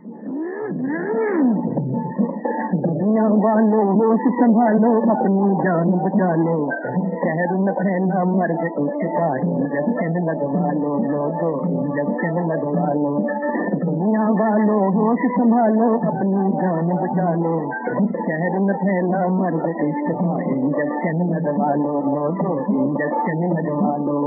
दुनिया वालों होश संभालो, अपनी जान बचा लो। शहर में फैला मर्द एक का, इंजेक्शन लगवा लो लोगो, इंजेक्शन लगवा लो। दुनिया वालों होश संभालो, अपनी जान बचा लो। शहर में फैला मर्द एक का, इंजेक्शन लगवा लो लोगो, इंजेक्शन लगवा लो।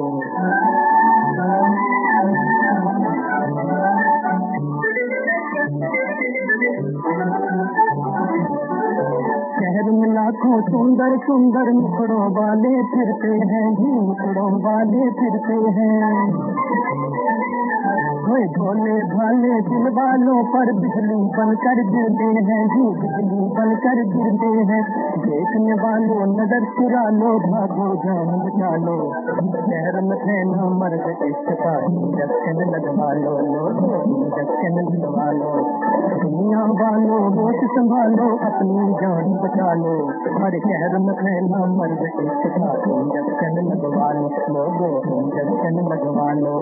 शहर में लाखों सुंदर सुंदर मुखड़ों वाले फिरते हैं, मुखड़ों वाले फिरते हैं। कोई भोले भाले दिल वालों पर बिजली बनकर गिरते हैं, बिजली बनकर गिरते हैं। देखने वालों नजर चुरा लो, भागो जान बचा लो। शहर में फैला मर्द इश्क का, इंजेक्शन लगवा लो लोगो, इंजेक्शन लगवा लो। दुनिया वालों होश संभालो, अपनी जान बचा लो। हर शहर में फैला मर्द इश्क का, इंजेक्शन लगवा लो लोगो, इंजेक्शन लगवा लो।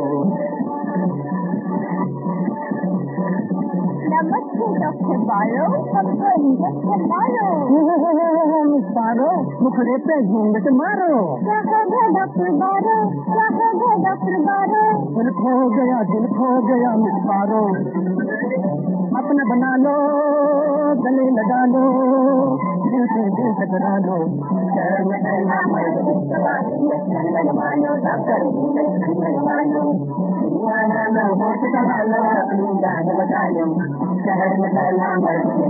नमस्ते डॉक्टर बारो, सबको इंजेक्शन मारो। मिस बारो, मुखड़े पे घूंघट मारो। क्या है डॉक्टर बारो, क्या है डॉक्टर बारो? दिल खो गया, दिल खो गया मिस बारो। अपना बना लो, गले लगा लो, दिल से दिल टकरा लो। शहर में फैला मर्द इश्क का, इंजेक्शन लगवा लो डॉक्टर, इंजेक्शन लगवा लो। दुनिया वालों होश संभालो, अपनी जान बचा लो। शहर में फैला मर्द